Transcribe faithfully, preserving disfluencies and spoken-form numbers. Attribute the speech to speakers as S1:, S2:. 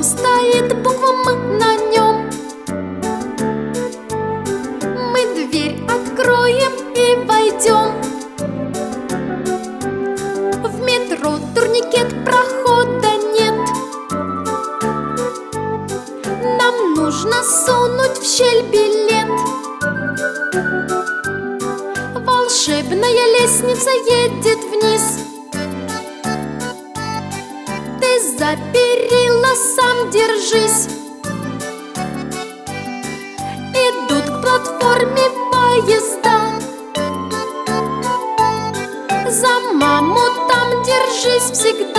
S1: стоит буква «М» на нем. Мы дверь откроем и войдем. В метро турникет, прохода нет. Нам нужно сунуть в щель билет. Волшебная лестница едет вниз. Ты за перила сам держись. Идут к платформе поезда. За маму там держись всегда.